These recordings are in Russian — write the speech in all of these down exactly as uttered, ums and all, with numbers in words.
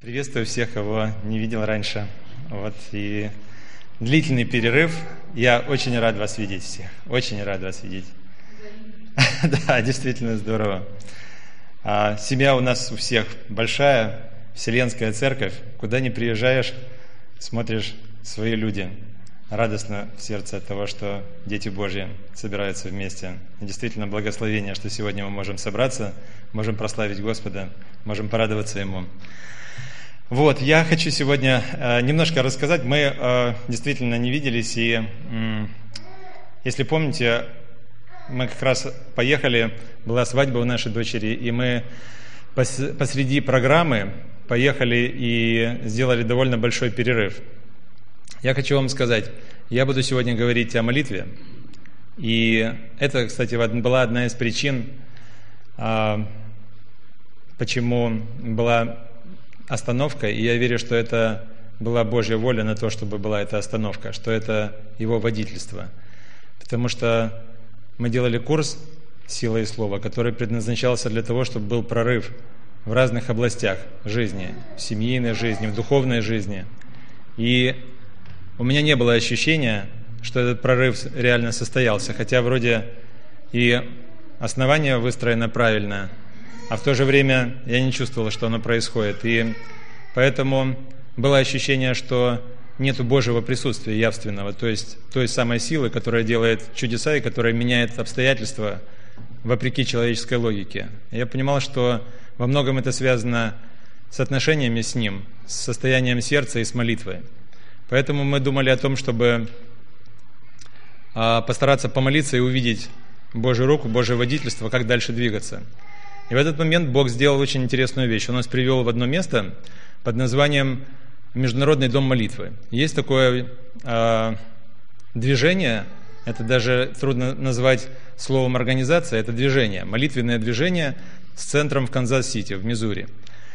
Приветствую всех, кого не видел раньше. Вот и длительный перерыв. Я очень рад вас видеть всех. Очень рад вас видеть. Да, действительно здорово. А, семья у нас у всех большая, Вселенская церковь. Куда ни приезжаешь, смотришь свои люди. Радостно в сердце от того, что дети Божьи собираются вместе. И действительно благословение, что сегодня мы можем собраться, можем прославить Господа, можем порадоваться Ему. Вот, я хочу сегодня э, немножко рассказать. Мы э, действительно не виделись, и э, если помните, мы как раз поехали, была свадьба у нашей дочери, и мы пос, посреди программы поехали и сделали довольно большой перерыв. Я хочу вам сказать, я буду сегодня говорить о молитве, и это, кстати, была одна из причин, э, почему была остановка, и я верю, что это была Божья воля на то, чтобы была эта остановка, что это Его водительство. Потому что мы делали курс «Сила и Слово», который предназначался для того, чтобы был прорыв в разных областях жизни, в семейной жизни, в духовной жизни. И у меня не было ощущения, что этот прорыв реально состоялся, хотя вроде и основание выстроено правильно, а в то же время я не чувствовал, что оно происходит. И поэтому было ощущение, что нету Божьего присутствия явственного, то есть той самой силы, которая делает чудеса и которая меняет обстоятельства вопреки человеческой логике. Я понимал, что во многом это связано с отношениями с Ним, с состоянием сердца и с молитвой. Поэтому мы думали о том, чтобы постараться помолиться и увидеть Божью руку, Божье водительство, как дальше двигаться. И в этот момент Бог сделал очень интересную вещь. Он нас привел в одно место под названием Международный дом молитвы. Есть такое э, движение, это даже трудно назвать словом организация, это движение, молитвенное движение с центром в Канзас-Сити, в Миссури.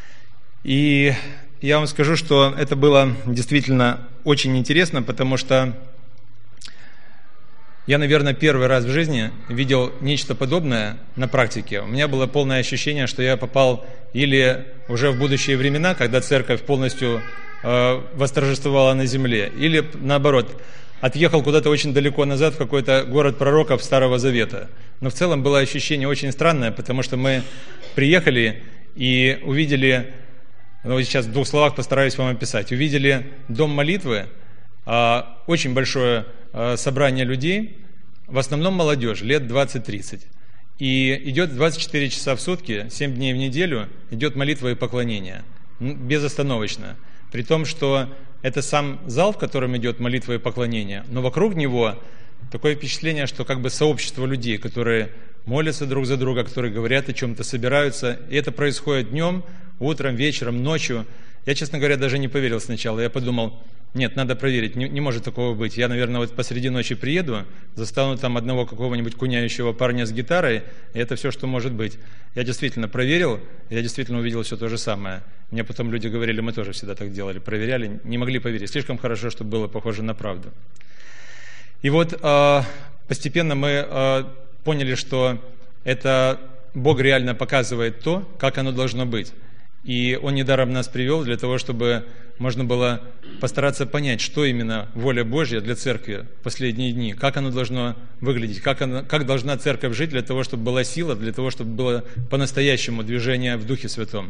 И я вам скажу, что это было действительно очень интересно, потому что я, наверное, первый раз в жизни видел нечто подобное на практике. У меня было полное ощущение, что я попал или уже в будущие времена, когда церковь полностью э, восторжествовала на земле, или наоборот, отъехал куда-то очень далеко назад в какой-то город пророков Старого Завета. Но в целом было ощущение очень странное, потому что мы приехали и увидели, ну, сейчас в двух словах постараюсь вам описать, увидели дом молитвы, э, очень большое собрание людей, в основном молодежь, лет двадцать-тридцать. И идет двадцать четыре часа в сутки, семь дней в неделю, идет молитва и поклонение, безостановочно. При том, что это сам зал, в котором идет молитва и поклонение, но вокруг него такое впечатление, что как бы сообщество людей, которые молятся друг за друга, которые говорят о чем-то, собираются. И это происходит днем, утром, вечером, ночью. Я, честно говоря, даже не поверил сначала. Я подумал, нет, надо проверить, не, не может такого быть. Я, наверное, вот посреди ночи приеду, застану там одного какого-нибудь куняющего парня с гитарой, и это все, что может быть. Я действительно проверил, я действительно увидел все то же самое. Мне потом люди говорили, мы тоже всегда так делали, проверяли, не могли поверить. Слишком хорошо, чтобы было похоже на правду. И вот э, постепенно мы э, поняли, что это Бог реально показывает то, как оно должно быть. И Он недаром нас привел для того, чтобы можно было постараться понять, что именно воля Божья для церкви в последние дни, как оно должно выглядеть, как, оно, как должна церковь жить для того, чтобы была сила, для того, чтобы было по-настоящему движение в Духе Святом.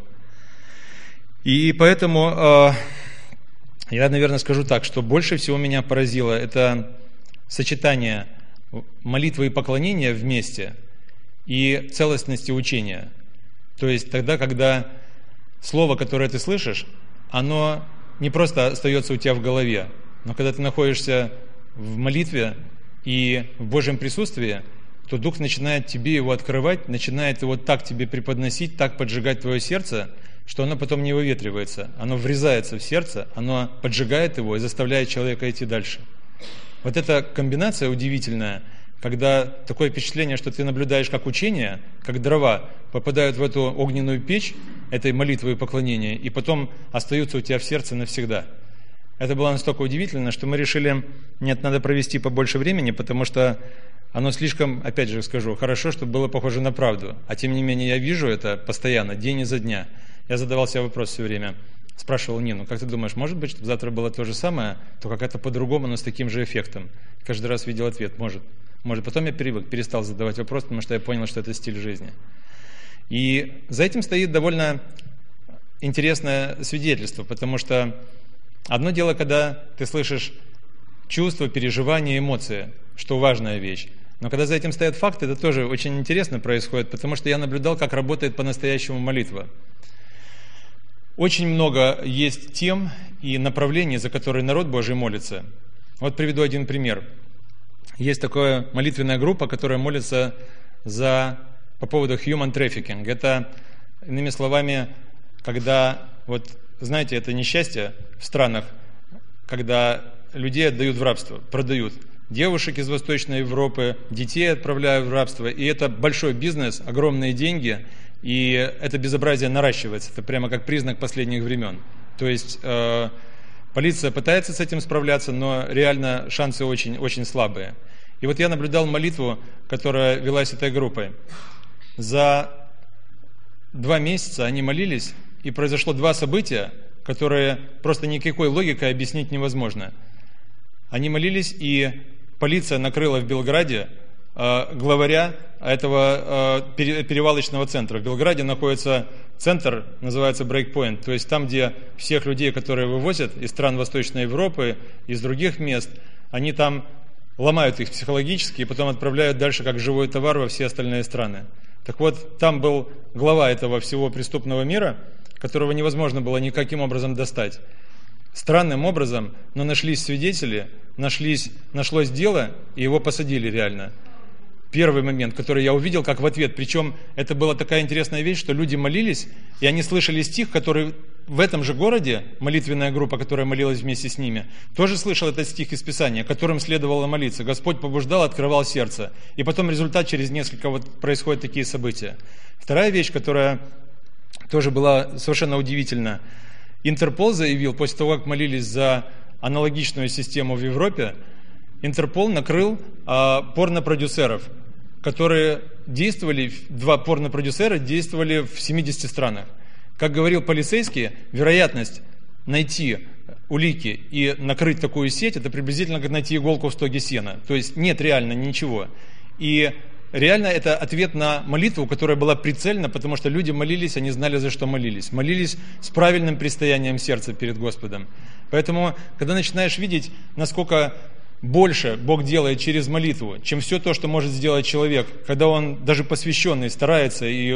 И поэтому э, я, наверное, скажу так, что больше всего меня поразило это сочетание молитвы и поклонения вместе и целостности учения. То есть тогда, когда слово, которое ты слышишь, оно не просто остается у тебя в голове, но когда ты находишься в молитве и в Божьем присутствии, то Дух начинает тебе его открывать, начинает его так тебе преподносить, так поджигать твое сердце, что оно потом не выветривается, оно врезается в сердце, оно поджигает его и заставляет человека идти дальше. Вот эта комбинация удивительная, когда такое впечатление, что ты наблюдаешь как учение, как дрова попадают в эту огненную печь этой молитвы и поклонения, и потом остаются у тебя в сердце навсегда. Это было настолько удивительно, что мы решили, нет, надо провести побольше времени, потому что оно слишком, опять же скажу, хорошо, чтобы было похоже на правду. А тем не менее я вижу это постоянно, день изо дня. Я задавал себе вопрос все время, спрашивал Нину: как ты думаешь, может быть, чтобы завтра было то же самое, то как-то по-другому, но с таким же эффектом? Каждый раз видел ответ: может. Может. Потом я привык, перестал задавать вопрос, потому что я понял, что это стиль жизни. И за этим стоит довольно интересное свидетельство, потому что одно дело, когда ты слышишь чувства, переживания, эмоции, что важная вещь. Но когда за этим стоят факты, это тоже очень интересно происходит, потому что я наблюдал, как работает по-настоящему молитва. Очень много есть тем и направлений, за которые народ Божий молится. Вот приведу один пример. Есть такая молитвенная группа, которая молится за, по поводу human trafficking. Это, иными словами, когда, вот знаете, это несчастье в странах, когда людей отдают в рабство, продают. Девушек из Восточной Европы, детей отправляют в рабство. И это большой бизнес, огромные деньги, и это безобразие наращивается. Это прямо как признак последних времен. То есть э, полиция пытается с этим справляться, но реально шансы очень, очень слабые. И вот я наблюдал молитву, которая велась этой группой. За два месяца они молились, и произошло два события, которые просто никакой логикой объяснить невозможно. Они молились, и полиция накрыла в Белграде э, главаря этого э, перевалочного центра. В Белграде находится центр, называется Breakpoint, то есть там, где всех людей, которые вывозят из стран Восточной Европы, из других мест, они там ломают их психологически и потом отправляют дальше как живой товар во все остальные страны. Так вот, там был глава этого всего преступного мира, которого невозможно было никаким образом достать. Странным образом, но нашлись свидетели, нашлись, нашлось дело, и его посадили реально. Первый момент, который я увидел, как в ответ. Причем это была такая интересная вещь, что люди молились, и они слышали стих, который в этом же городе, молитвенная группа, которая молилась вместе с ними, тоже слышал этот стих из Писания, которым следовало молиться. Господь побуждал, открывал сердце. И потом результат через несколько вот происходят такие события. Вторая вещь, которая тоже была совершенно удивительна. Интерпол заявил, после того, как молились за аналогичную систему в Европе, Интерпол накрыл а, порнопродюсеров, которые действовали, два порнопродюсера действовали в семидесяти странах. Как говорил полицейский, вероятность найти улики и накрыть такую сеть, это приблизительно как найти иголку в стоге сена. То есть нет реально ничего. И реально это ответ на молитву, которая была прицельна, потому что люди молились, они знали, за что молились. Молились с правильным предстоянием сердца перед Господом. Поэтому, когда начинаешь видеть, насколько больше Бог делает через молитву, чем все то, что может сделать человек, когда он даже посвященный старается, и,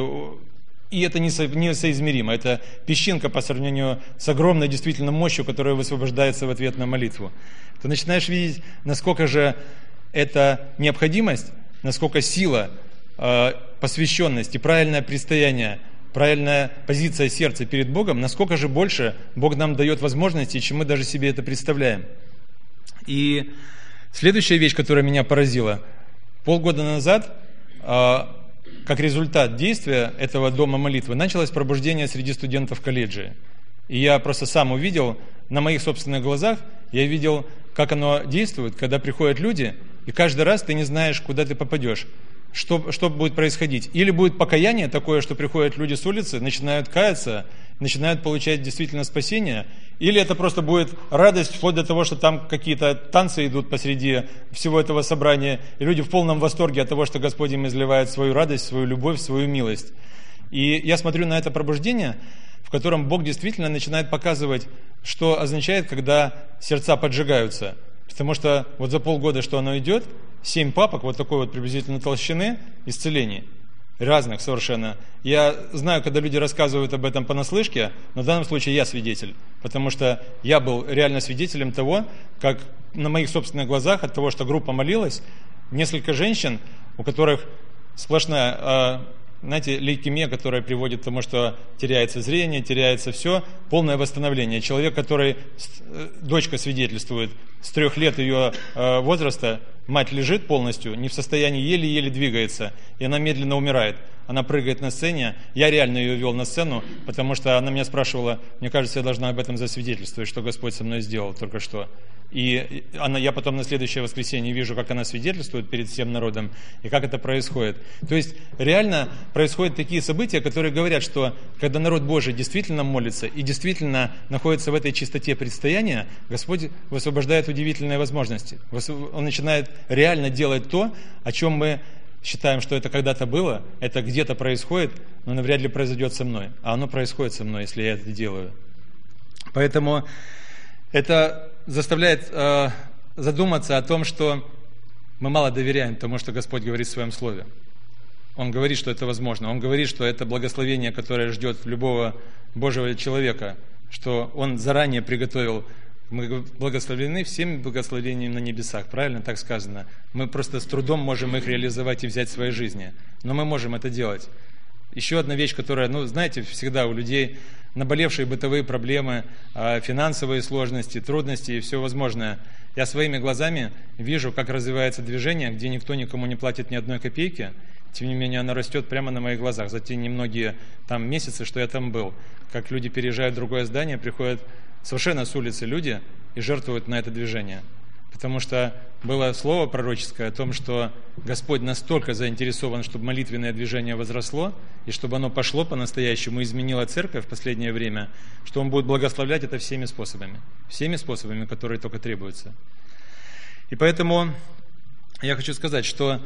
и это несоизмеримо. Это песчинка по сравнению с огромной действительно мощью, которая высвобождается в ответ на молитву. Ты начинаешь видеть, насколько же эта необходимость, насколько сила, э, посвященность и правильное предстояние, правильная позиция сердца перед Богом, насколько же больше Бог нам дает возможностей, чем мы даже себе это представляем. И следующая вещь, которая меня поразила. Полгода назад, э, как результат действия этого дома молитвы, началось пробуждение среди студентов колледжа. И я просто сам увидел, на моих собственных глазах, я видел, как оно действует, когда приходят люди, и каждый раз ты не знаешь, куда ты попадешь, что, что будет происходить. Или будет покаяние такое, что приходят люди с улицы, начинают каяться, начинают получать действительно спасение, или это просто будет радость, вплоть до того, что там какие-то танцы идут посреди всего этого собрания, и люди в полном восторге от того, что Господь им изливает свою радость, свою любовь, свою милость. И я смотрю на это пробуждение, в котором Бог действительно начинает показывать, что означает, когда сердца поджигаются. Потому что вот за полгода, что оно идет, семь папок вот такой вот приблизительно толщины исцелений, разных совершенно. Я знаю, когда люди рассказывают об этом понаслышке, но в данном случае я свидетель, потому что я был реально свидетелем того, как на моих собственных глазах от того, что группа молилась, несколько женщин, у которых сплошная, знаете, лейкемия, которая приводит к тому, что теряется зрение, теряется все, полное восстановление. Человек, который, дочка свидетельствует, с трех лет ее возраста мать лежит полностью, не в состоянии, еле-еле двигается, и она медленно умирает. Она прыгает на сцене, я реально ее вел на сцену, потому что она меня спрашивала, мне кажется, я должна об этом засвидетельствовать, что Господь со мной сделал только что. И она, я потом на следующее воскресенье вижу, как она свидетельствует перед всем народом, и как это происходит. То есть реально происходят такие события, которые говорят, что когда народ Божий действительно молится и действительно находится в этой чистоте предстояния, Господь высвобождает удивительные возможности. Он начинает реально делать то, о чем мы считаем, что это когда-то было, это где-то происходит, но навряд ли произойдет со мной. А оно происходит со мной, если я это делаю. Поэтому это заставляет э, задуматься о том, что мы мало доверяем тому, что Господь говорит в Своем Слове. Он говорит, что это возможно. Он говорит, что это благословение, которое ждет любого Божьего человека, что Он заранее приготовил. Мы благословлены всеми благословениями на небесах, правильно так сказано? Мы просто с трудом можем их реализовать и взять в своей жизни, но мы можем это делать. Еще одна вещь, которая, ну, знаете, всегда у людей наболевшие бытовые проблемы, финансовые сложности, трудности и все возможное. Я своими глазами вижу, как развивается движение, где никто никому не платит ни одной копейки, тем не менее оно растет прямо на моих глазах за те немногие там месяцы, что я там был. Как люди переезжают в другое здание, приходят совершенно с улицы люди и жертвуют на это движение. Потому что было слово пророческое о том, что Господь настолько заинтересован, чтобы молитвенное движение возросло, и чтобы оно пошло по-настоящему, изменило церковь в последнее время, что Он будет благословлять это всеми способами. Всеми способами, которые только требуются. И поэтому я хочу сказать, что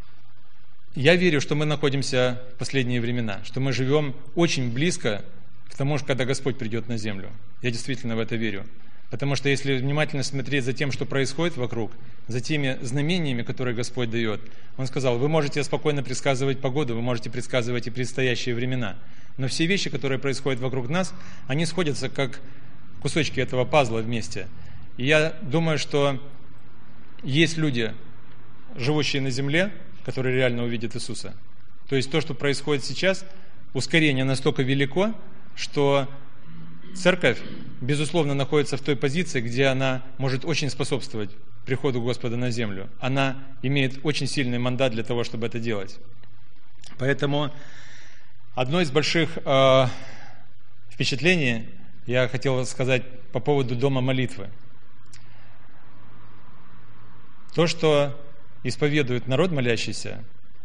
я верю, что мы находимся в последние времена, что мы живем очень близко к тому, когда Господь придет на землю. Я действительно в это верю. Потому что если внимательно смотреть за тем, что происходит вокруг, за теми знамениями, которые Господь дает, Он сказал, вы можете спокойно предсказывать погоду, вы можете предсказывать и предстоящие времена. Но все вещи, которые происходят вокруг нас, они сходятся как кусочки этого пазла вместе. И я думаю, что есть люди, живущие на земле, которые реально увидят Иисуса. То есть то, что происходит сейчас, ускорение настолько велико, что церковь, безусловно, находится в той позиции, где она может очень способствовать приходу Господа на землю. Она имеет очень сильный мандат для того, чтобы это делать. Поэтому одно из больших э, впечатлений я хотел сказать по поводу дома молитвы. То, что исповедует народ молящийся,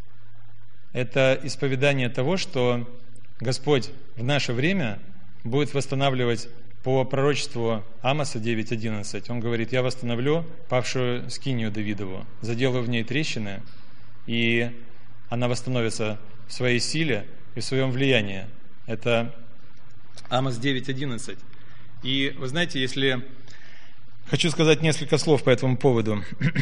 это исповедание того, что Господь в наше время будет восстанавливать по пророчеству Амоса девять одиннадцать. Он говорит, я восстановлю павшую скинию Давидову, заделаю в ней трещины, и она восстановится в своей силе и в своем влиянии. Это Амос девять одиннадцать. И вы знаете, если хочу сказать несколько слов по этому поводу,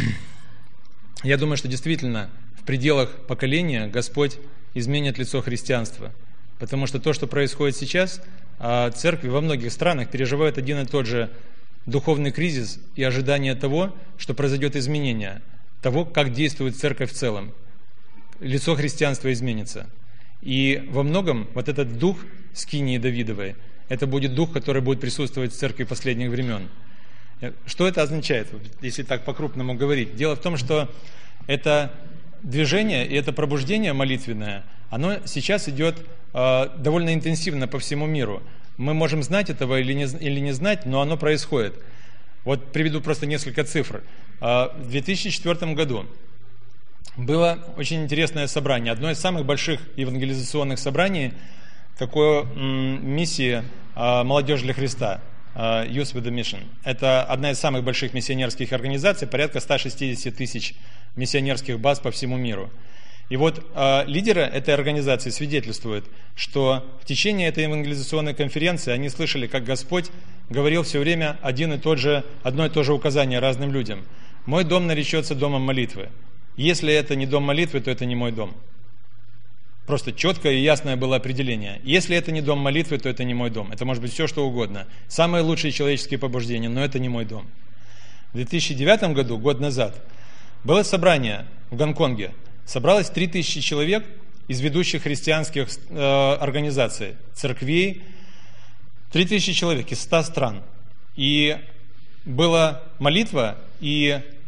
я думаю, что действительно в пределах поколения Господь изменит лицо христианства. Потому что то, что происходит сейчас, церкви во многих странах переживают один и тот же духовный кризис и ожидание того, что произойдет изменение, того, как действует церковь в целом. Лицо христианства изменится. И во многом вот этот дух скинии Давидовой, это будет дух, который будет присутствовать в церкви последних времен. Что это означает, если так по-крупному говорить? Дело в том, что это движение и это пробуждение молитвенное, оно сейчас идет э, довольно интенсивно по всему миру. Мы можем знать этого или не, или не знать, но оно происходит. Вот приведу просто несколько цифр. Э, в две тысячи четвёртом году было очень интересное собрание, одно из самых больших евангелизационных собраний такой м, миссии э, «Молодежь для Христа». Youth with a Mission. Это одна из самых больших миссионерских организаций, порядка ста шестидесяти тысяч миссионерских баз по всему миру. И вот э, лидеры этой организации свидетельствуют, что в течение этой евангелизационной конференции они слышали, как Господь говорил все время один и тот же, одно и то же указание разным людям. «Мой дом наречется домом молитвы. Если это не дом молитвы, то это не мой дом». Просто четкое и ясное было определение. Если это не дом молитвы, то это не мой дом. Это может быть все, что угодно. Самые лучшие человеческие побуждения, но это не мой дом. В две тысячи девятом году, год назад, было собрание в Гонконге. Собралось три тысячи человек из ведущих христианских э, организаций, церквей. три тысячи человек из ста стран. И была молитва, и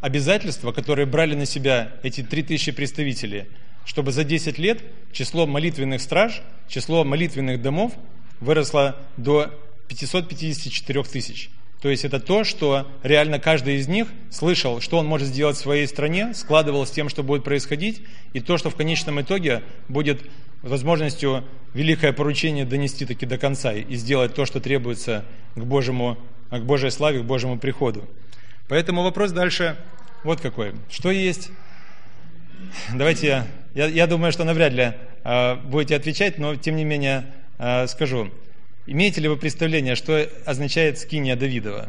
обязательства, которые брали на себя эти три тысячи представителей, чтобы за десять лет число молитвенных страж, число молитвенных домов выросло до пятьсот пятьдесят четыре тысяч. То есть это то, что реально каждый из них слышал, что он может сделать в своей стране, складывал с тем, что будет происходить, и то, что в конечном итоге будет возможностью великое поручение донести таки до конца и сделать то, что требуется к Божьему, к Божьей славе, к Божьему приходу. Поэтому вопрос дальше вот какой. Что есть? Давайте я, я, я думаю, что навряд ли э, будете отвечать, но тем не менее э, скажу. Имеете ли вы представление, что означает скиния Давидова?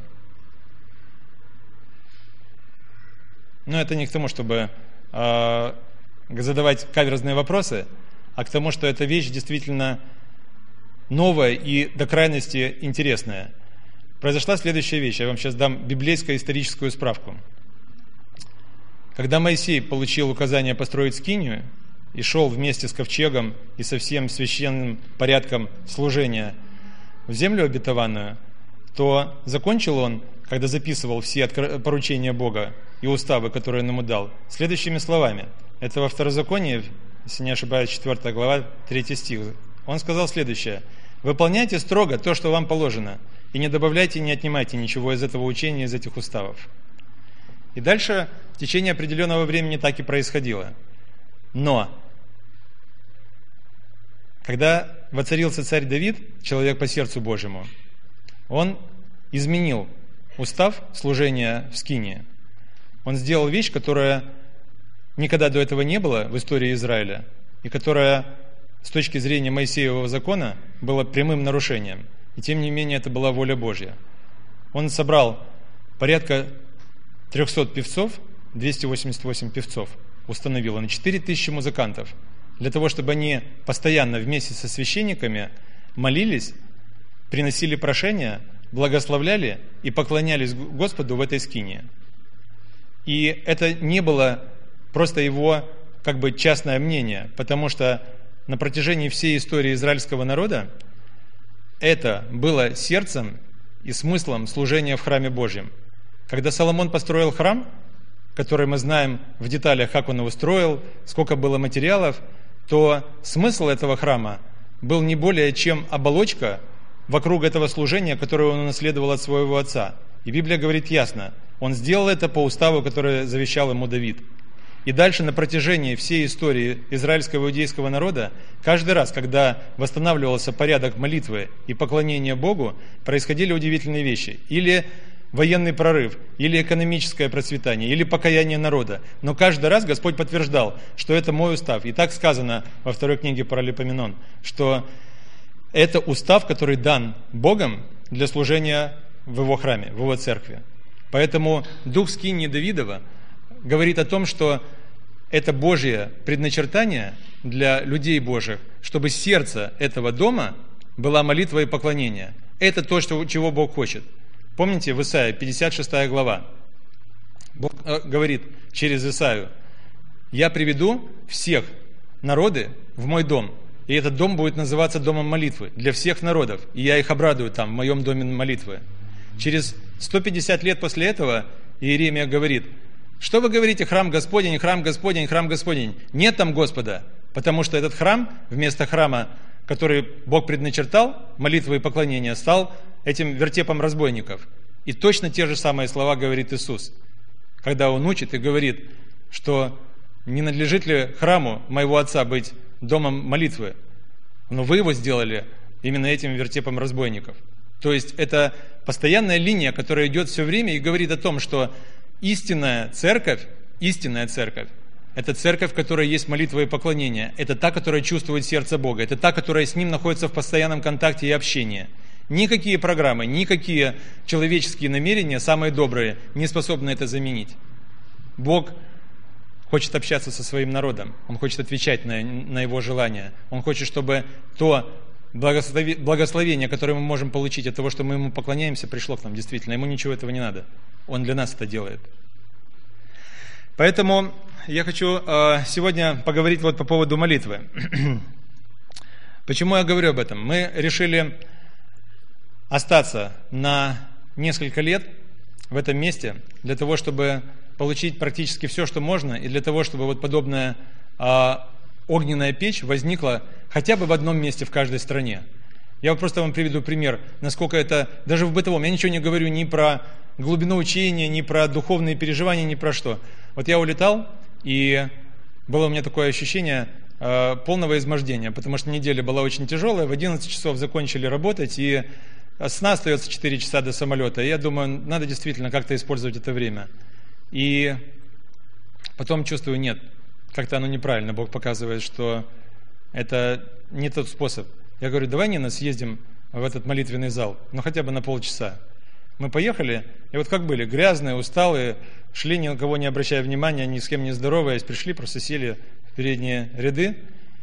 Ну, это не к тому, чтобы э, задавать каверзные вопросы, а к тому, что эта вещь действительно новая и до крайности интересная. Произошла следующая вещь. Я вам сейчас дам библейскую историческую справку. Когда Моисей получил указание построить скинию и шел вместе с ковчегом и со всем священным порядком служения в землю обетованную, то закончил он, когда записывал все поручения Бога и уставы, которые он ему дал, следующими словами. Это во Второзаконии, если не ошибаюсь, четвёртая глава, третий стих. Он сказал следующее: «Выполняйте строго то, что вам положено, и не добавляйте и не отнимайте ничего из этого учения, из этих уставов». И дальше в течение определенного времени так и происходило. Но когда воцарился царь Давид, человек по сердцу Божьему, он изменил устав служения в скинии. Он сделал вещь, которая никогда до этого не было в истории Израиля, и которая с точки зрения Моисеевого закона была прямым нарушением. И тем не менее это была воля Божья. Он собрал порядка трехсот певцов, двести восемьдесят восемь певцов установил, и четыре тысячи музыкантов, для того, чтобы они постоянно вместе со священниками молились, приносили прошения, благословляли и поклонялись Господу в этой скинии. И это не было просто его как бы частное мнение, потому что на протяжении всей истории израильского народа это было сердцем и смыслом служения в храме Божьем. Когда Соломон построил храм, который мы знаем в деталях, как он его строил, сколько было материалов, то смысл этого храма был не более чем оболочка вокруг этого служения, которое он унаследовал от своего отца. И Библия говорит ясно, он сделал это по уставу, который завещал ему Давид. И дальше на протяжении всей истории израильского иудейского народа, каждый раз, когда восстанавливался порядок молитвы и поклонения Богу, происходили удивительные вещи. Или военный прорыв, или экономическое процветание, или покаяние народа. Но каждый раз Господь подтверждал, что это мой устав. И так сказано во второй книге Паралипоменон, что это устав, который дан Богом для служения в его храме, в его церкви. Поэтому дух скинии Давидова говорит о том, что это Божье предначертание для людей Божьих, чтобы сердце этого дома была молитва и поклонение. Это то, что, чего Бог хочет. Помните в Исаии, пятьдесят шестая глава, Бог говорит через Исаию: «Я приведу всех народы в мой дом, и этот дом будет называться домом молитвы для всех народов, и я их обрадую там, в моем доме молитвы». Через сто пятьдесят лет после этого Иеремия говорит: «Что вы говорите, храм Господень, храм Господень, храм Господень? Нет там Господа, потому что этот храм вместо храма, который Бог предначертал, молитвы и поклонения, стал этим вертепом разбойников». И точно те же самые слова говорит Иисус, когда Он учит и говорит, что не надлежит ли храму моего Отца быть домом молитвы, но вы его сделали именно этим вертепом разбойников. То есть это постоянная линия, которая идет все время и говорит о том, что истинная церковь, истинная церковь, это церковь, в которой есть молитва и поклонение. Это та, которая чувствует сердце Бога. Это та, которая с Ним находится в постоянном контакте и общении. Никакие программы, никакие человеческие намерения, самые добрые, не способны это заменить. Бог хочет общаться со своим народом. Он хочет отвечать на, на его желания. Он хочет, чтобы то благословение, которое мы можем получить от того, что мы Ему поклоняемся, пришло к нам действительно. Ему ничего этого не надо. Он для нас это делает. Поэтому я хочу э, сегодня поговорить вот по поводу молитвы. Почему я говорю об этом? Мы решили остаться на несколько лет в этом месте для того, чтобы получить практически все, что можно, и для того, чтобы вот подобная а, огненная печь возникла хотя бы в одном месте в каждой стране. Я вот просто вам приведу пример, насколько это, даже в бытовом, я ничего не говорю ни про глубину учения, ни про духовные переживания, ни про что. Вот я улетал, и было у меня такое ощущение э, полного измождения, потому что неделя была очень тяжелая, в одиннадцать часов закончили работать, и сна остается четыре часа до самолета, и я думаю, надо действительно как-то использовать это время. И потом чувствую, нет, как-то оно неправильно, Бог показывает, что это не тот способ. Я говорю, давай, Нина, съездим в этот молитвенный зал, ну хотя бы на полчаса. Мы поехали, и вот как были, грязные, усталые, шли, ни на кого не обращая внимания, ни с кем не здороваясь, пришли, просто сели в передние ряды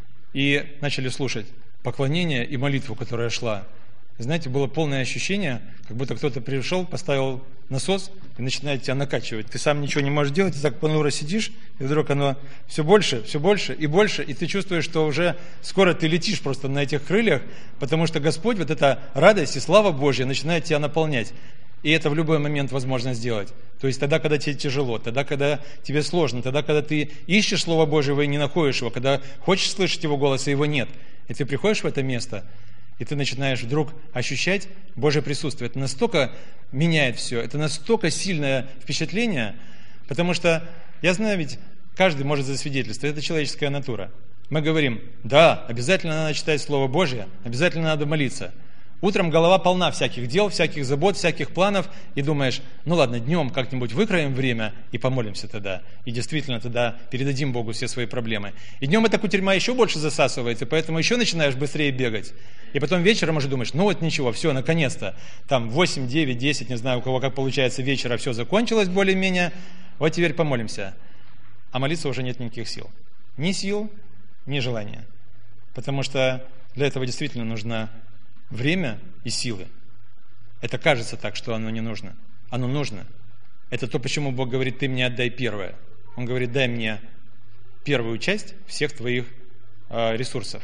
и начали слушать поклонение и молитву, которая шла. Знаете, было полное ощущение, как будто кто-то пришел, поставил насос и начинает тебя накачивать. Ты сам ничего не можешь делать, ты так понуро сидишь, и вдруг оно все больше, все больше и больше, и ты чувствуешь, что уже скоро ты летишь просто на этих крыльях, потому что Господь, вот эта радость и слава Божья начинает тебя наполнять. И это в любой момент возможно сделать. То есть тогда, когда тебе тяжело, тогда, когда тебе сложно, тогда, когда ты ищешь Слово Божьего и не находишь его, когда хочешь слышать его голос, и его нет, и ты приходишь в это место, и ты начинаешь вдруг ощущать Божье присутствие. Это настолько меняет все, это настолько сильное впечатление, потому что, я знаю, ведь каждый может засвидетельствовать, это человеческая натура. Мы говорим, да, обязательно надо читать Слово Божье, обязательно надо молиться. Утром голова полна всяких дел, всяких забот, всяких планов, и думаешь, ну ладно, днем как-нибудь выкроем время и помолимся тогда. И действительно тогда передадим Богу все свои проблемы. И днем эта кутерьма еще больше засасывается, поэтому еще начинаешь быстрее бегать. И потом вечером уже думаешь, ну вот ничего, все, наконец-то. Там восемь, девять, десять, не знаю, у кого как получается вечера, все закончилось более-менее. Вот теперь помолимся. А молиться уже нет никаких сил. Ни сил, ни желания. Потому что для этого действительно нужно время и силы. Это кажется так, что оно не нужно. Оно нужно. Это то, почему Бог говорит, ты мне отдай первое. Он говорит, дай мне первую часть всех твоих э, ресурсов.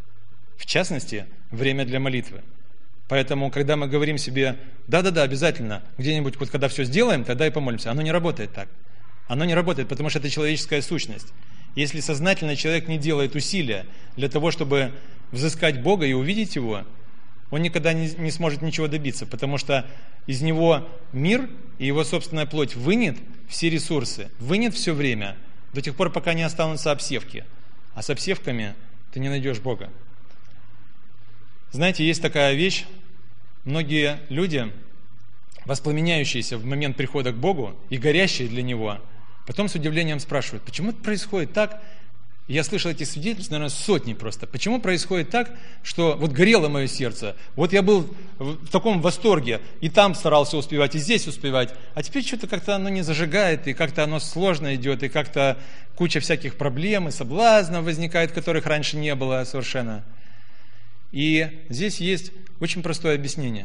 В частности, время для молитвы. Поэтому, когда мы говорим себе, да-да-да, обязательно, где-нибудь, вот когда все сделаем, тогда и помолимся. Оно не работает так. Оно не работает, потому что это человеческая сущность. Если сознательно человек не делает усилия для того, чтобы взыскать Бога и увидеть Его, он никогда не, не сможет ничего добиться, потому что из него мир и его собственная плоть вынет все ресурсы, вынет все время, до тех пор, пока не останутся обсевки. А с обсевками ты не найдешь Бога. Знаете, есть такая вещь, многие люди, воспламеняющиеся в момент прихода к Богу и горящие для Него, потом с удивлением спрашивают, почему это происходит так? Я слышал эти свидетельства, наверное, сотни просто. Почему происходит так, что вот горело мое сердце, вот я был в таком восторге, и там старался успевать, и здесь успевать, а теперь что-то как-то оно не зажигает, и как-то оно сложно идет, и как-то куча всяких проблем и соблазнов возникает, которых раньше не было совершенно. И здесь есть очень простое объяснение.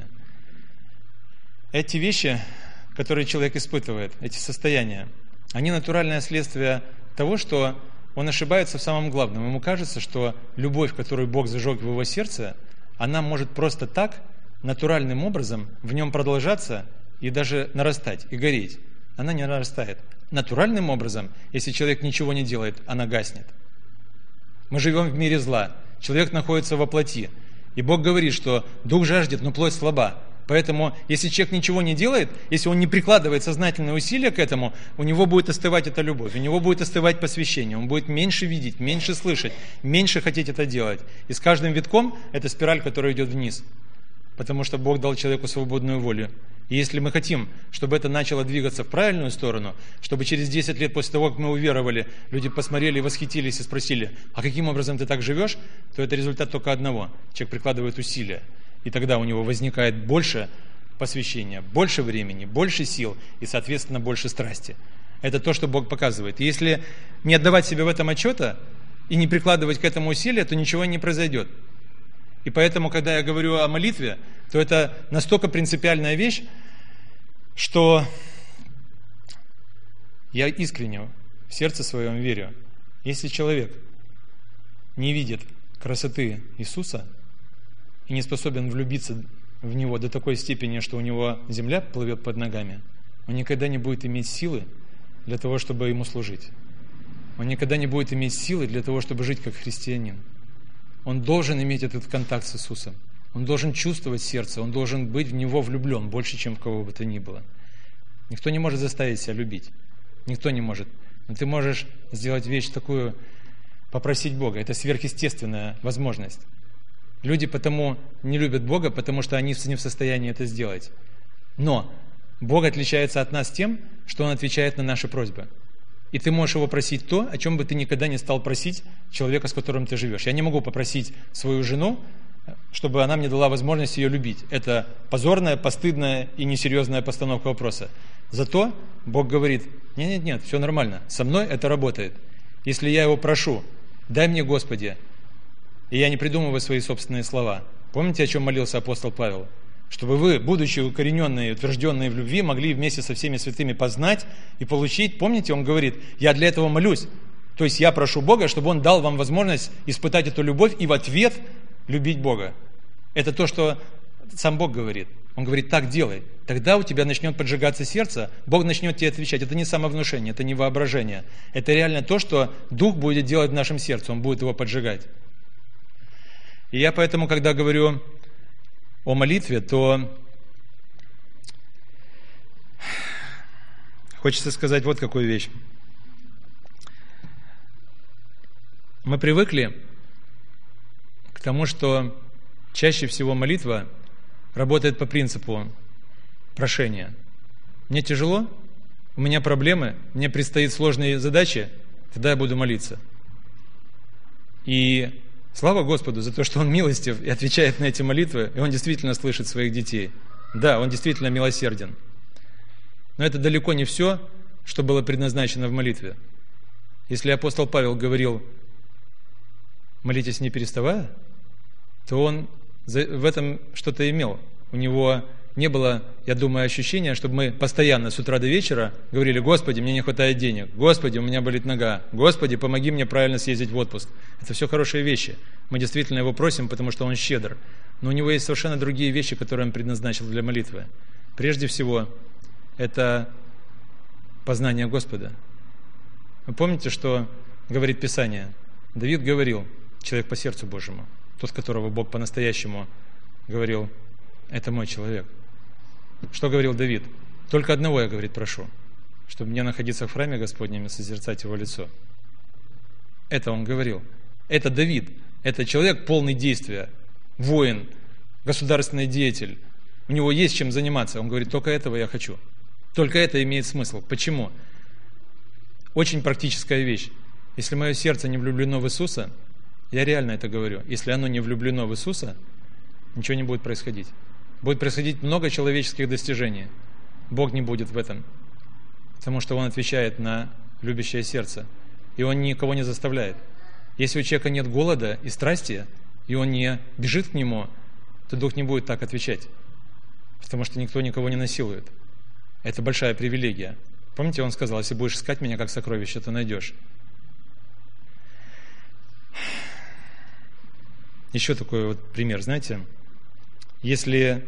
Эти вещи, которые человек испытывает, эти состояния, они натуральное следствие того, что он ошибается в самом главном. Ему кажется, что любовь, которую Бог зажег в его сердце, она может просто так, натуральным образом, в нем продолжаться и даже нарастать, и гореть. Она не нарастает. Натуральным образом, если человек ничего не делает, она гаснет. Мы живем в мире зла. Человек находится во плоти. И Бог говорит, что дух жаждет, но плоть слаба. Поэтому, если человек ничего не делает, если он не прикладывает сознательные усилия к этому, у него будет остывать эта любовь, у него будет остывать посвящение, он будет меньше видеть, меньше слышать, меньше хотеть это делать. И с каждым витком это спираль, которая идет вниз. Потому что Бог дал человеку свободную волю. И если мы хотим, чтобы это начало двигаться в правильную сторону, чтобы через десять лет после того, как мы уверовали, люди посмотрели, восхитились и спросили, а каким образом ты так живешь, то это результат только одного. Человек прикладывает усилия. И тогда у него возникает больше посвящения, больше времени, больше сил и, соответственно, больше страсти. Это то, что Бог показывает. И если не отдавать себе в этом отчета и не прикладывать к этому усилия, то ничего не произойдет. И поэтому, когда я говорю о молитве, то это настолько принципиальная вещь, что я искренне в сердце своем верю. Если человек не видит красоты Иисуса и не способен влюбиться в Него до такой степени, что у него земля плывет под ногами, он никогда не будет иметь силы для того, чтобы Ему служить. Он никогда не будет иметь силы для того, чтобы жить как христианин. Он должен иметь этот контакт с Иисусом. Он должен чувствовать сердце, он должен быть в Него влюблен больше, чем в кого бы то ни было. Никто не может заставить себя любить. Никто не может. Но ты можешь сделать вещь такую, попросить Бога. Это сверхъестественная возможность. Люди потому не любят Бога, потому что они не в состоянии это сделать. Но Бог отличается от нас тем, что Он отвечает на наши просьбы. И ты можешь Его просить то, о чем бы ты никогда не стал просить человека, с которым ты живешь. Я не могу попросить свою жену, чтобы она мне дала возможность ее любить. Это позорная, постыдная и несерьезная постановка вопроса. Зато Бог говорит: нет-нет-нет, все нормально, со мной это работает. Если я Его прошу, дай мне, Господи, и я не придумываю свои собственные слова. Помните, о чем молился апостол Павел? Чтобы вы, будучи укорененные, утвержденные в любви, могли вместе со всеми святыми познать и получить. Помните, он говорит: я для этого молюсь. То есть я прошу Бога, чтобы Он дал вам возможность испытать эту любовь и в ответ любить Бога. Это то, что сам Бог говорит. Он говорит: так делай. Тогда у тебя начнет поджигаться сердце, Бог начнет тебе отвечать. Это не самовнушение, это не воображение. Это реально то, что Дух будет делать в нашем сердце. Он будет его поджигать. И я поэтому, когда говорю о молитве, то хочется сказать вот какую вещь. Мы привыкли к тому, что чаще всего молитва работает по принципу прошения. Мне тяжело, у меня проблемы, мне предстоят сложные задачи, тогда я буду молиться. И слава Господу за то, что Он милостив и отвечает на эти молитвы, и Он действительно слышит своих детей. Да, Он действительно милосерден. Но это далеко не все, что было предназначено в молитве. Если апостол Павел говорил: молитесь не переставая, то он в этом что-то имел. У него не было, я думаю, ощущения, чтобы мы постоянно с утра до вечера говорили: Господи, мне не хватает денег, Господи, у меня болит нога, Господи, помоги мне правильно съездить в отпуск. Это все хорошие вещи. Мы действительно Его просим, потому что Он щедр. Но у Него есть совершенно другие вещи, которые Он предназначил для молитвы. Прежде всего, это познание Господа. Вы помните, что говорит Писание? Давид говорил, человек по сердцу Божьему, тот, которого Бог по-настоящему говорил: это мой человек. Что говорил Давид? Только одного я, говорит, прошу, чтобы мне находиться в храме Господнем и созерцать Его лицо. Это он говорил. Это Давид. Это человек полный действия, воин, государственный деятель. У него есть чем заниматься. Он говорит: только этого я хочу. Только это имеет смысл. Почему? Очень практическая вещь. Если мое сердце не влюблено в Иисуса, я реально это говорю, если оно не влюблено в Иисуса, ничего не будет происходить. Будет происходить много человеческих достижений. Бог не будет в этом, потому что Он отвечает на любящее сердце, и Он никого не заставляет. Если у человека нет голода и страсти, и он не бежит к Нему, то Дух не будет так отвечать, потому что никто никого не насилует. Это большая привилегия. Помните, Он сказал: если будешь искать Меня как сокровище, то найдешь. Еще такой вот пример, знаете, если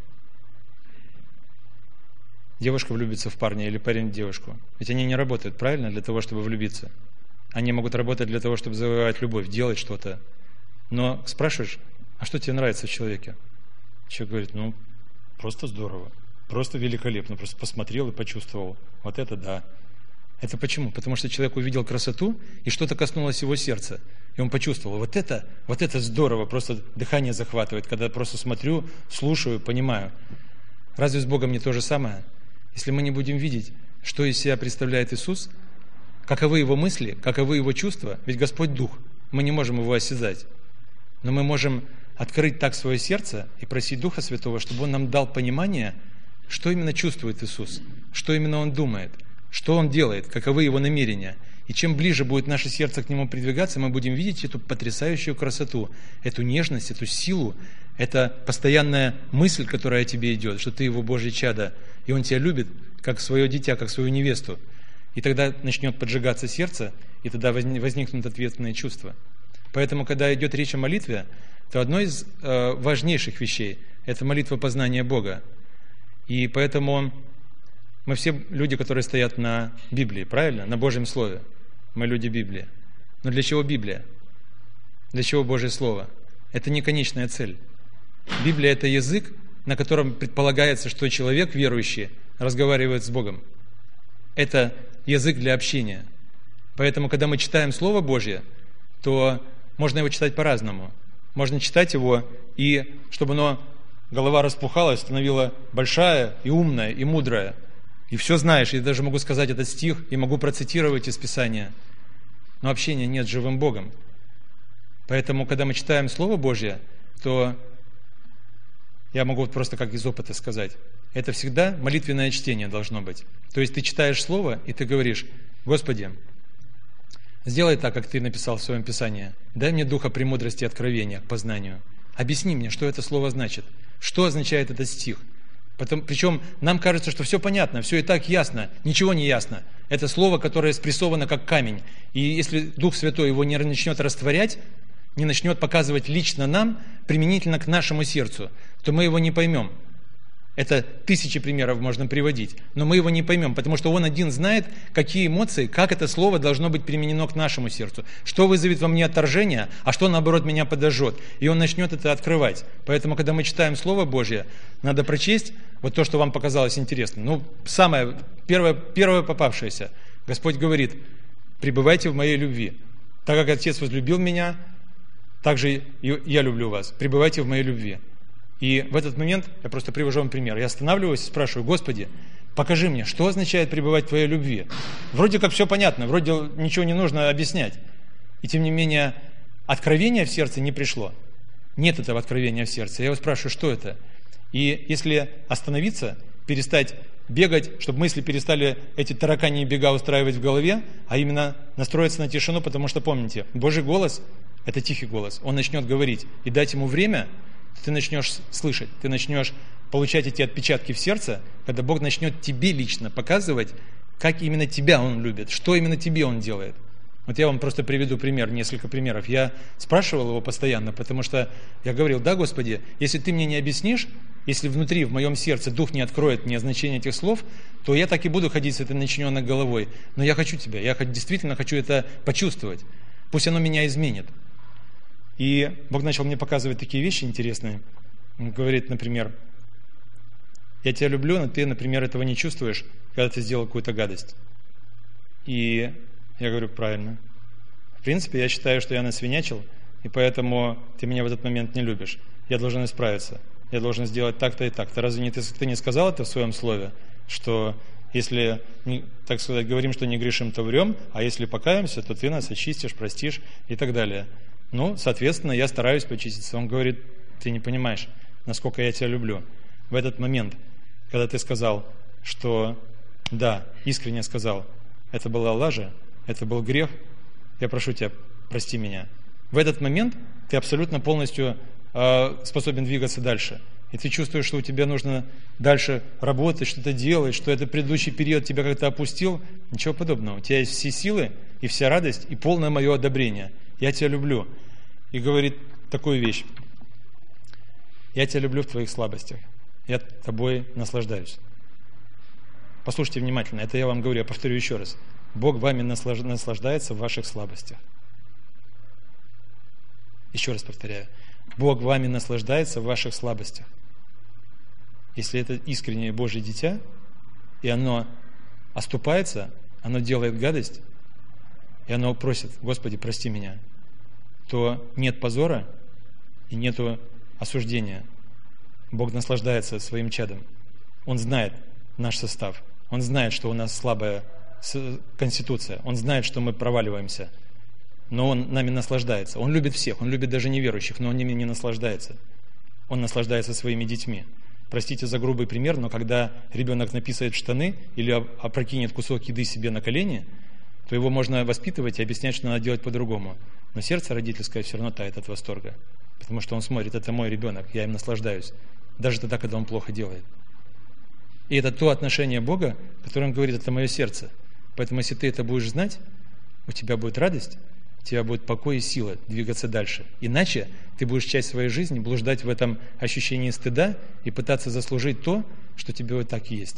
девушка влюбится в парня или парень в девушку, ведь они не работают, правильно, для того, чтобы влюбиться. Они могут работать для того, чтобы завоевать любовь, делать что-то. Но спрашиваешь: а что тебе нравится в человеке? Человек говорит: ну, просто здорово, просто великолепно, просто посмотрел и почувствовал. Вот это да. Это почему? Потому что человек увидел красоту, и что-то коснулось его сердца. И он почувствовал: вот это, вот это здорово, просто дыхание захватывает, когда просто смотрю, слушаю, понимаю. Разве с Богом не то же самое? Если мы не будем видеть, что из себя представляет Иисус, каковы Его мысли, каковы Его чувства, ведь Господь Дух, мы не можем Его осязать. Но мы можем открыть так свое сердце и просить Духа Святого, чтобы Он нам дал понимание, что именно чувствует Иисус, что именно Он думает, что Он делает, каковы Его намерения. И чем ближе будет наше сердце к Нему придвигаться, мы будем видеть эту потрясающую красоту, эту нежность, эту силу, это постоянная мысль, которая о тебе идет, что ты Его Божье чадо, и Он тебя любит, как свое дитя, как свою невесту. И тогда начнет поджигаться сердце, и тогда возникнут ответные чувства. Поэтому, когда идет речь о молитве, то одно из э, важнейших вещей – это молитва познания Бога. И поэтому Мы все люди, которые стоят на Библии, правильно? На Божьем Слове. Мы люди Библии. Но для чего Библия? Для чего Божье Слово? Это не конечная цель. Библия – это язык, на котором предполагается, что человек, верующий, разговаривает с Богом. Это язык для общения. Поэтому, когда мы читаем Слово Божье, то можно его читать по-разному. Можно читать его, и чтобы оно, голова распухалась, становилась большая и умная, и мудрая. И все знаешь, я даже могу сказать этот стих, и могу процитировать из Писания. Но общения нет с живым Богом. Поэтому, когда мы читаем Слово Божье, то я могу вот просто как из опыта сказать, это всегда молитвенное чтение должно быть. То есть ты читаешь Слово, и ты говоришь: Господи, сделай так, как Ты написал в Своем Писании. Дай мне духа премудрости и откровения к познанию. Объясни мне, что это слово значит. Что означает этот стих. Потом, причем нам кажется, что все понятно, все и так ясно. Ничего не ясно. Это слово, которое спрессовано как камень. И если Дух Святой его не начнет растворять, не начнет показывать лично нам, применительно к нашему сердцу, то мы его не поймем. Это тысячи примеров можно приводить, но мы его не поймем, потому что Он один знает, какие эмоции, как это слово должно быть применено к нашему сердцу, что вызовет во мне отторжение, а что, наоборот, меня подожжет. И Он начнет это открывать. Поэтому, когда мы читаем Слово Божье, надо прочесть вот то, что вам показалось интересным. Ну, самое, первое, первое попавшееся. Господь говорит: «Пребывайте в моей любви. Так как Отец возлюбил меня, так же и я люблю вас. Пребывайте в моей любви». И в этот момент, я просто привожу вам пример, я останавливаюсь и спрашиваю: Господи, покажи мне, что означает пребывать в Твоей любви? Вроде как все понятно, вроде ничего не нужно объяснять. И тем не менее, откровение в сердце не пришло. Нет этого откровения в сердце. Я его спрашиваю, что это? И если остановиться, перестать бегать, чтобы мысли перестали эти таракани бега устраивать в голове, а именно настроиться на тишину, потому что, помните, Божий голос – это тихий голос. Он начнет говорить, и дать ему время – ты начнешь слышать, ты начнешь получать эти отпечатки в сердце, когда Бог начнет тебе лично показывать, как именно тебя Он любит, что именно тебе Он делает. Вот я вам просто приведу пример, несколько примеров. Я спрашивал его постоянно, потому что я говорил: да, Господи, если Ты мне не объяснишь, если внутри, в моем сердце Дух не откроет мне значение этих слов, то я так и буду ходить с этой начиненной головой. Но я хочу Тебя, я действительно хочу это почувствовать. Пусть оно меня изменит. И Бог начал мне показывать такие вещи интересные. Он говорит, например: я тебя люблю, но ты, например, этого не чувствуешь, когда ты сделал какую-то гадость. И я говорю: правильно. В принципе, я считаю, что я насвинячил, и поэтому ты меня в этот момент не любишь. Я должен исправиться. Я должен сделать так-то и так-то. Разве не ты, ты не сказал это в своем слове, что если, так сказать, говорим, что не грешим, то врем, а если покаемся, то ты нас очистишь, простишь и так далее. Ну, соответственно, я стараюсь почиститься. Он говорит: ты не понимаешь, насколько я тебя люблю. В этот момент, когда ты сказал, что да, искренне сказал, это была лажа, это был грех, я прошу тебя, прости меня. В этот момент ты абсолютно полностью э, способен двигаться дальше. И ты чувствуешь, что у тебя нужно дальше работать, что-то делать, что этот предыдущий период тебя как-то опустил. Ничего подобного. У тебя есть все силы и вся радость и полное мое одобрение. Я тебя люблю. И говорит такую вещь: я тебя люблю в твоих слабостях. Я тобой наслаждаюсь. Послушайте внимательно, это я вам говорю, я повторю еще раз. Бог вами наслаждается в ваших слабостях. Еще раз повторяю. Бог вами наслаждается в ваших слабостях. Если это искреннее Божье дитя, и оно оступается, оно делает гадость, и оно просит: Господи, прости меня, то нет позора и нету осуждения. Бог наслаждается своим чадом. Он знает наш состав. Он знает, что у нас слабая конституция. Он знает, что мы проваливаемся. Но Он нами наслаждается. Он любит всех. Он любит даже неверующих, но Он ними не наслаждается. Он наслаждается своими детьми. Простите за грубый пример, но когда ребенок написает в штаны или опрокинет кусок еды себе на колени, то его можно воспитывать и объяснять, что надо делать по-другому. Но сердце родительское все равно тает от восторга. Потому что он смотрит: это мой ребенок, я им наслаждаюсь. Даже тогда, когда он плохо делает. И это то отношение Бога, которое Он говорит: это мое сердце. Поэтому, если ты это будешь знать, у тебя будет радость, у тебя будет покой и сила двигаться дальше. Иначе ты будешь часть своей жизни блуждать в этом ощущении стыда и пытаться заслужить то, что тебе вот так есть.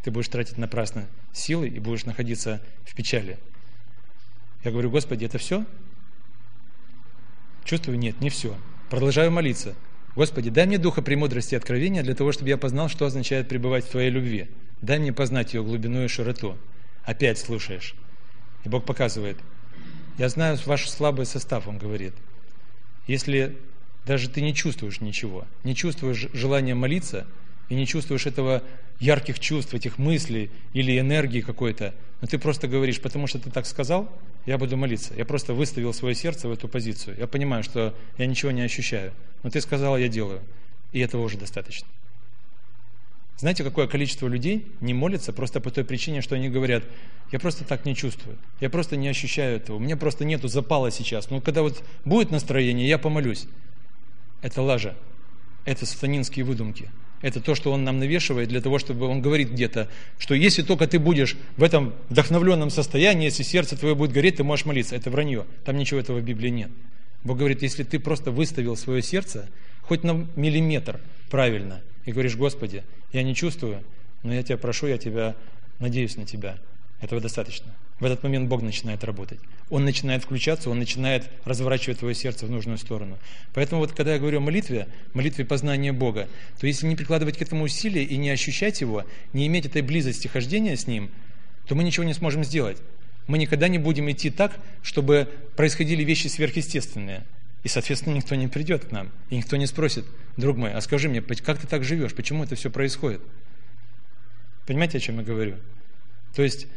ты будешь тратить напрасно силы и будешь находиться в печали. Я говорю: Господи, это все? Чувствую, нет, не все. Продолжаю молиться. Господи, дай мне духа премудрости и откровения для того, чтобы я познал, что означает пребывать в Твоей любви. Дай мне познать ее глубину и широту. Опять слушаешь. И Бог показывает: я знаю ваш слабый состав, Он говорит. Если даже ты не чувствуешь ничего, не чувствуешь желания молиться и не чувствуешь этого ярких чувств, этих мыслей или энергии какой-то, но ты просто говоришь: потому что ты так сказал, я буду молиться. Я просто выставил свое сердце в эту позицию. Я понимаю, что я ничего не ощущаю, но ты сказал, я делаю. И этого уже достаточно. Знаете, какое количество людей не молятся просто по той причине, что они говорят: я просто так не чувствую, я просто не ощущаю этого, у меня просто нету запала сейчас. Но когда вот будет настроение, я помолюсь. Это лажа, это сатанинские выдумки. Это то, что он нам навешивает для того, чтобы он говорит где-то, что если только ты будешь в этом вдохновленном состоянии, если сердце твое будет гореть, ты можешь молиться. Это вранье, там ничего этого в Библии нет. Бог говорит, если ты просто выставил свое сердце хоть на миллиметр правильно и говоришь: Господи, я не чувствую, но я тебя прошу, я тебя надеюсь на тебя. Этого достаточно. В этот момент Бог начинает работать. Он начинает включаться, Он начинает разворачивать твое сердце в нужную сторону. Поэтому вот когда я говорю о молитве, молитве познания Бога, то если не прикладывать к этому усилия и не ощущать Его, не иметь этой близости хождения с Ним, то мы ничего не сможем сделать. Мы никогда не будем идти так, чтобы происходили вещи сверхъестественные. И, соответственно, никто не придет к нам. И никто не спросит: друг мой, а скажи мне, как ты так живешь? Почему это все происходит? Понимаете, о чем я говорю? То есть,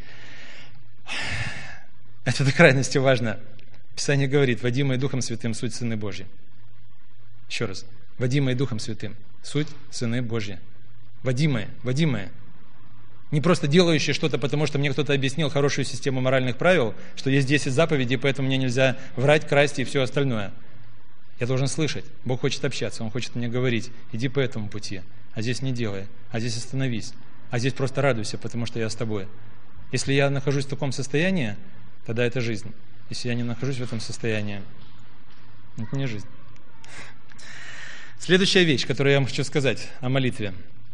это до крайности важно. Писание говорит: водимые Духом Святым, суть сыны Божьи. Еще раз. Водимые Духом Святым, суть сыны Божьи. Водимые, водимые. Не просто делающие что-то, потому что мне кто-то объяснил хорошую систему моральных правил, что есть десять заповедей, поэтому мне нельзя врать, красть и все остальное. Я должен слышать. Бог хочет общаться, Он хочет мне говорить: иди по этому пути, а здесь не делай, а здесь остановись, а здесь просто радуйся, потому что я с тобой. Если я нахожусь в таком состоянии, тогда это жизнь. Если я не нахожусь в этом состоянии, это не жизнь. Следующая вещь, которую я вам хочу сказать о молитве.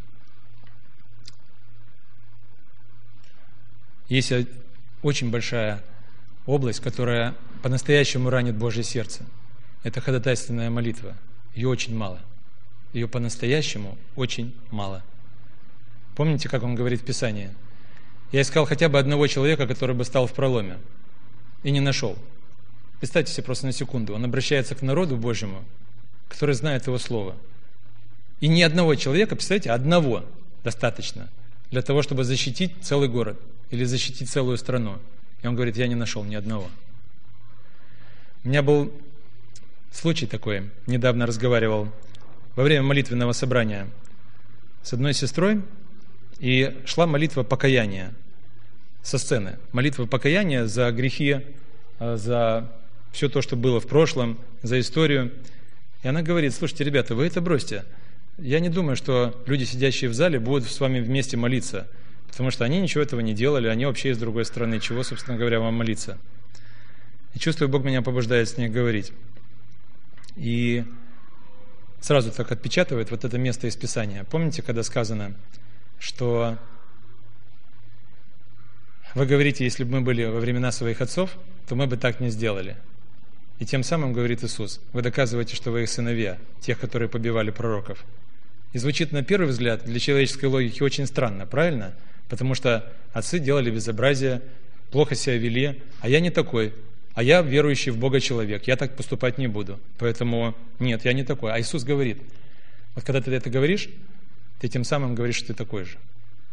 Есть очень большая область, которая по-настоящему ранит Божье сердце. Это ходатайственная молитва. Ее очень мало. Ее по-настоящему очень мало. Помните, как он говорит в Писании? Я искал хотя бы одного человека, который бы стал в проломе. И не нашел. Представьте себе просто на секунду. Он обращается к народу Божьему, который знает его слово. И ни одного человека, представьте, одного достаточно для того, чтобы защитить целый город или защитить целую страну. И он говорит: я не нашел ни одного. У меня был случай такой. Недавно разговаривал во время молитвенного собрания с одной сестрой, и шла молитва покаяния со сцены. Молитва покаяния за грехи, за все то, что было в прошлом, за историю. И она говорит: слушайте, ребята, вы это бросьте. Я не думаю, что люди, сидящие в зале, будут с вами вместе молиться, потому что они ничего этого не делали, они вообще из другой страны. Чего, собственно говоря, вам молиться? И чувствую, Бог меня побуждает с ней говорить. И сразу так отпечатывает вот это место из Писания. Помните, когда сказано, что вы говорите: если бы мы были во времена своих отцов, то мы бы так не сделали. И тем самым, говорит Иисус, вы доказываете, что вы их сыновья, тех, которые побивали пророков. И звучит на первый взгляд для человеческой логики очень странно, правильно? Потому что отцы делали безобразие, плохо себя вели, а я не такой. А я верующий в Бога человек, я так поступать не буду. Поэтому нет, я не такой. А Иисус говорит: вот когда ты это говоришь, ты тем самым говоришь, что ты такой же.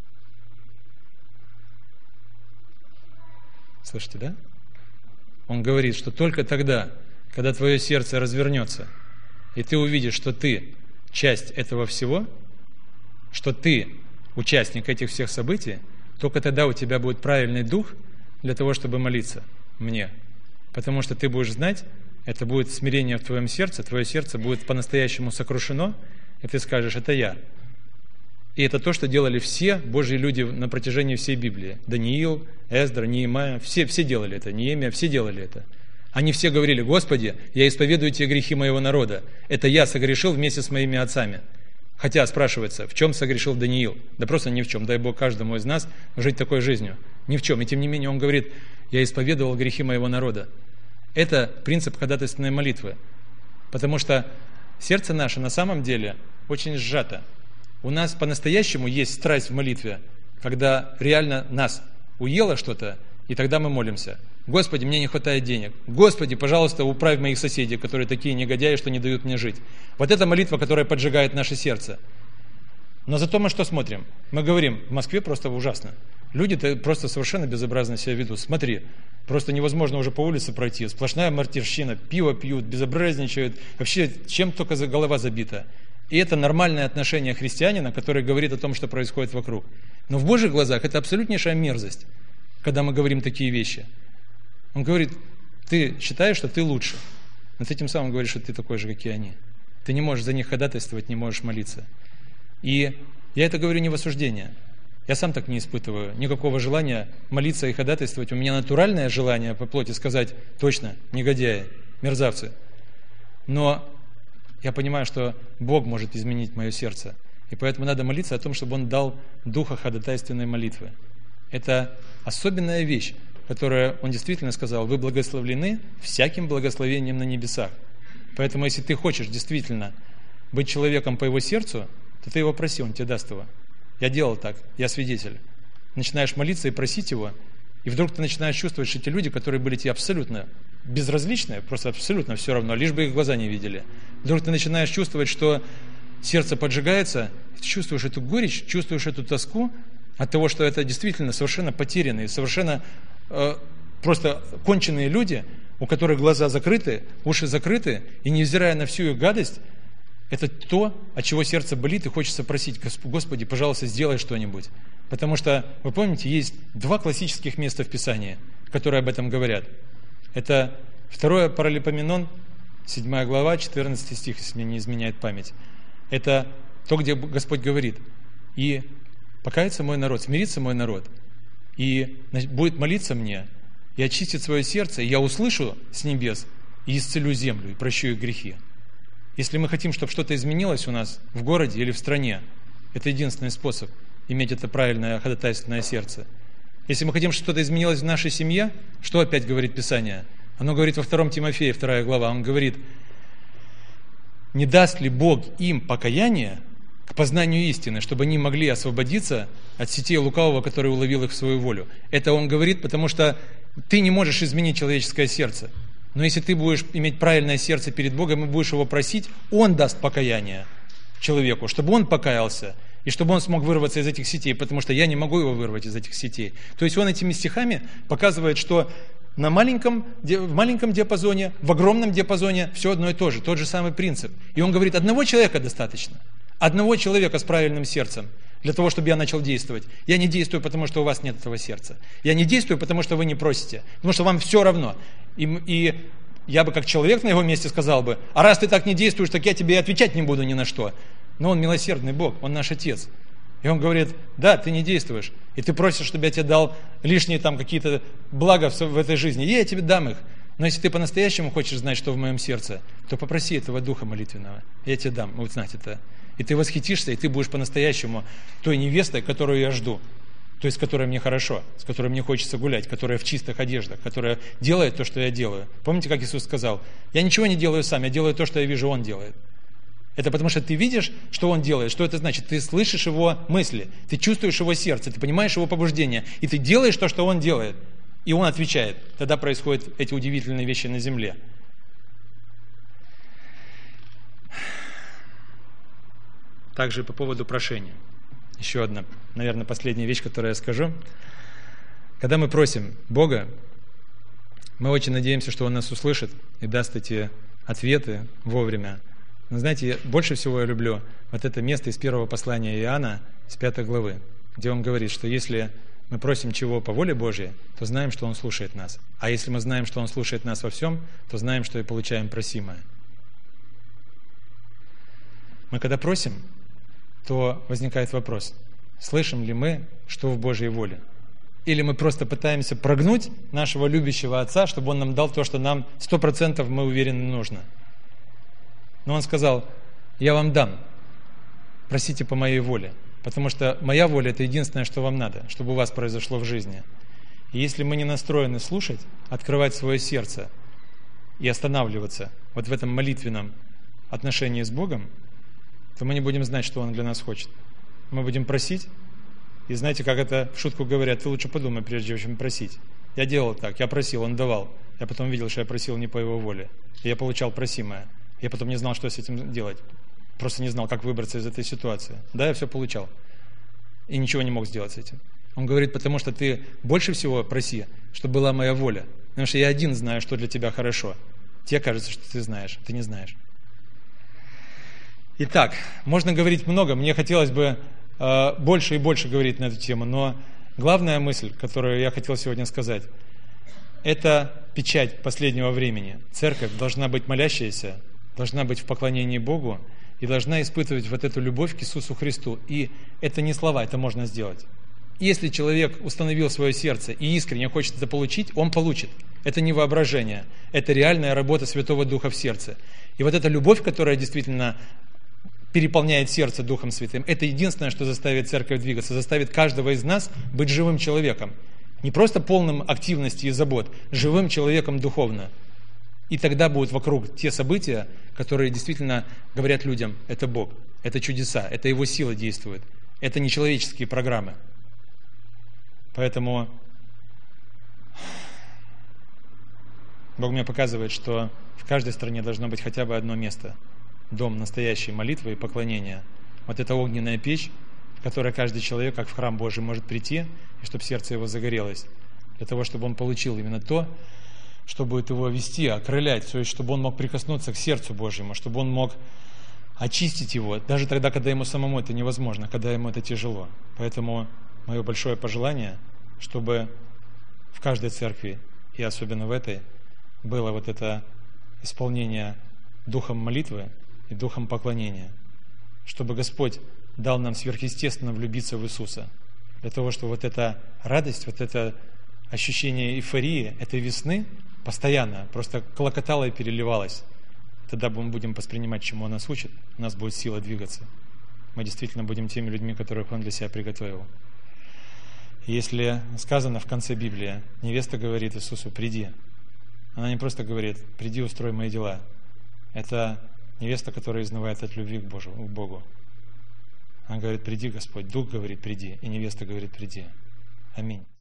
Слышите, да? Он говорит, что только тогда, когда твое сердце развернется, и ты увидишь, что ты часть этого всего, что ты участник этих всех событий, только тогда у тебя будет правильный дух для того, чтобы молиться мне. Потому что ты будешь знать, это будет смирение в твоем сердце, твое сердце будет по-настоящему сокрушено, и ты скажешь: это я. И это то, что делали все Божьи люди на протяжении всей Библии. Даниил, Эздра, Неемия, все, все делали это, Неемия, все делали это. Они все говорили: Господи, я исповедую те грехи моего народа. Это я согрешил вместе с моими отцами. Хотя спрашивается, в чем согрешил Даниил? Да просто ни в чем. Дай Бог каждому из нас жить такой жизнью. Ни в чем. И тем не менее он говорит, я исповедовал грехи моего народа. Это принцип ходатайственной молитвы. Потому что сердце наше на самом деле очень сжато. У нас по-настоящему есть страсть в молитве, когда реально нас уело что-то, и тогда мы молимся. Господи, мне не хватает денег. Господи, пожалуйста, управь моих соседей, которые такие негодяи, что не дают мне жить. Вот это молитва, которая поджигает наше сердце. Но зато мы что смотрим? Мы говорим, в Москве просто ужасно. Люди-то просто совершенно безобразно себя ведут. Смотри, просто невозможно уже по улице пройти. Сплошная мартирщина, пиво пьют, безобразничают. Вообще, чем только голова забита. И это нормальное отношение христианина, который говорит о том, что происходит вокруг. Но в Божьих глазах это абсолютнейшая мерзость, когда мы говорим такие вещи. Он говорит, ты считаешь, что ты лучше, но ты тем самым говоришь, что ты такой же, как и они. Ты не можешь за них ходатайствовать, не можешь молиться. И я это говорю не в осуждение. Я сам так не испытываю никакого желания молиться и ходатайствовать. У меня натуральное желание по плоти сказать, точно, негодяи, мерзавцы. Но я понимаю, что Бог может изменить мое сердце. И поэтому надо молиться о том, чтобы Он дал духа ходатайственной молитвы. Это особенная вещь, которую Он действительно сказал, вы благословлены всяким благословением на небесах. Поэтому, если ты хочешь действительно быть человеком по Его сердцу, то ты Его проси, Он тебе даст его. Я делал так, я свидетель. Начинаешь молиться и просить Его, и вдруг ты начинаешь чувствовать, что те люди, которые были тебе абсолютно безразличны, просто абсолютно все равно, лишь бы их глаза не видели. Вдруг ты начинаешь чувствовать, что сердце поджигается, ты чувствуешь эту горечь, чувствуешь эту тоску от того, что это действительно совершенно потерянные, совершенно э, просто конченые люди, у которых глаза закрыты, уши закрыты, и невзирая на всю их гадость, это то, от чего сердце болит, и хочется просить, Господи, пожалуйста, сделай что-нибудь. Потому что, вы помните, есть два классических места в Писании, которые об этом говорят. Это второе Паралипоменон, седьмая глава, четырнадцатый стих, если мне не изменяет память. Это то, где Господь говорит, и покается мой народ, смирится мой народ, и будет молиться мне, и очистит свое сердце, и я услышу с небес, и исцелю землю, и прощу их грехи. Если мы хотим, чтобы что-то изменилось у нас в городе или в стране, это единственный способ иметь это правильное ходатайственное сердце. Если мы хотим, чтобы что-то изменилось в нашей семье, что опять говорит Писание? Оно говорит во втором Тимофея, вторая глава, он говорит, не даст ли Бог им покаяние к познанию истины, чтобы они могли освободиться от сетей лукавого, который уловил их в свою волю. Это он говорит, потому что ты не можешь изменить человеческое сердце. Но если ты будешь иметь правильное сердце перед Богом и будешь Его просить, Он даст покаяние человеку, чтобы он покаялся, и чтобы он смог вырваться из этих сетей, потому что я не могу его вырвать из этих сетей. То есть он этими стихами показывает, что на маленьком, в маленьком диапазоне, в огромном диапазоне все одно и то же, тот же самый принцип. И он говорит, одного человека достаточно, одного человека с правильным сердцем, для того, чтобы я начал действовать. Я не действую, потому что у вас нет этого сердца. Я не действую, потому что вы не просите, потому что вам все равно. И, и я бы как человек на его месте сказал бы, а раз ты так не действуешь, так я тебе и отвечать не буду ни на что. Но он милосердный Бог, он наш Отец. И он говорит, да, ты не действуешь, и ты просишь, чтобы я тебе дал лишние там какие-то блага в, в этой жизни, и я тебе дам их. Но если ты по-настоящему хочешь знать, что в моем сердце, то попроси этого духа молитвенного, я тебе дам узнать это. И ты восхитишься, и ты будешь по-настоящему той невестой, которую я жду. То есть, с которой мне хорошо, с которой мне хочется гулять, которая в чистых одеждах, которая делает то, что я делаю. Помните, как Иисус сказал? Я ничего не делаю сам, я делаю то, что я вижу, Он делает. Это потому, что ты видишь, что Он делает. Что это значит? Ты слышишь Его мысли, ты чувствуешь Его сердце, ты понимаешь Его побуждение, и ты делаешь то, что Он делает. И Он отвечает. Тогда происходят эти удивительные вещи на земле. Также по поводу прошения. Еще одна, наверное, последняя вещь, которую я скажу. Когда мы просим Бога, мы очень надеемся, что Он нас услышит и даст эти ответы вовремя. Но знаете, больше всего я люблю вот это место из первого послания Иоанна, с пятой главы, где он говорит, что если мы просим чего по воле Божьей, то знаем, что Он слушает нас. А если мы знаем, что Он слушает нас во всем, то знаем, что и получаем просимое. Мы когда просим, то возникает вопрос, слышим ли мы, что в Божьей воле? Или мы просто пытаемся прогнуть нашего любящего Отца, чтобы Он нам дал то, что нам сто процентов, мы уверены, нужно. Но Он сказал, я вам дам, просите по моей воле. Потому что моя воля – это единственное, что вам надо, чтобы у вас произошло в жизни. И если мы не настроены слушать, открывать свое сердце и останавливаться вот в этом молитвенном отношении с Богом, то мы не будем знать, что Он для нас хочет. Мы будем просить, и знаете, как это в шутку говорят, ты лучше подумай, прежде чем просить. Я делал так, я просил, Он давал. Я потом видел, что я просил не по Его воле. И я получал просимое. Я потом не знал, что с этим делать. Просто не знал, как выбраться из этой ситуации. Да, я все получал. И ничего не мог сделать с этим. Он говорит, потому что ты больше всего проси, чтобы была моя воля. Потому что я один знаю, что для тебя хорошо. Тебе кажется, что ты знаешь, ты не знаешь. Итак, можно говорить много. Мне хотелось бы э, больше и больше говорить на эту тему. Но главная мысль, которую я хотел сегодня сказать, это печать последнего времени. Церковь должна быть молящаяся, должна быть в поклонении Богу и должна испытывать вот эту любовь к Иисусу Христу. И это не слова, это можно сделать. Если человек установил свое сердце и искренне хочет это получить, он получит. Это не воображение, это реальная работа Святого Духа в сердце. И вот эта любовь, которая действительно переполняет сердце Духом Святым, это единственное, что заставит церковь двигаться, заставит каждого из нас быть живым человеком. Не просто полным активности и забот, живым человеком духовно. И тогда будут вокруг те события, которые действительно говорят людям, это Бог, это чудеса, это Его сила действует. Это не человеческие программы. Поэтому Бог мне показывает, что в каждой стране должно быть хотя бы одно место. Дом настоящей молитвы и поклонения. Вот это огненная печь, в которой каждый человек, как в храм Божий, может прийти, и чтобы сердце его загорелось. Для того, чтобы он получил именно то, что будет его вести, окрылять, то есть, чтобы он мог прикоснуться к сердцу Божьему, чтобы он мог очистить его, даже тогда, когда ему самому это невозможно, когда ему это тяжело. Поэтому мое большое пожелание, чтобы в каждой церкви, и особенно в этой, было вот это исполнение духом молитвы и духом поклонения. Чтобы Господь дал нам сверхъестественно влюбиться в Иисуса. Для того, чтобы вот эта радость, вот это ощущение эйфории, этой весны постоянно просто клокотало и переливалось. Тогда мы будем воспринимать, чему Он нас учит. У нас будет сила двигаться. Мы действительно будем теми людьми, которых Он для себя приготовил. Если сказано в конце Библии, невеста говорит Иисусу, приди. Она не просто говорит, приди, устрой мои дела. Это невеста, которая изнывает от любви к Богу. К Богу. Она говорит, приди, Господь. Дух говорит, приди. И невеста говорит, приди. Аминь.